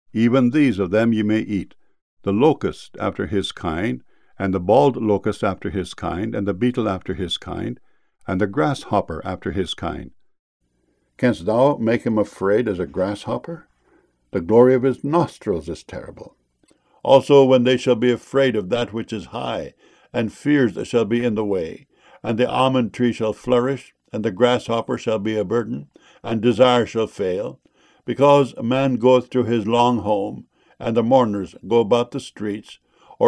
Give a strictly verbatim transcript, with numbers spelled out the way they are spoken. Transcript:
even these of them ye may eat, the locust after his kind, and the bald locust after his kind, and the beetle after his kind, and the grasshopper after his kind. Canst thou make him afraid as a grasshopper? The glory of his nostrils is terrible. Also when they shall be afraid of that which is high, and fears shall be in the way, and the almond tree shall flourish, and the grasshopper shall be a burden, and desire shall fail, because a man goeth to his long home, and the mourners go about the streets,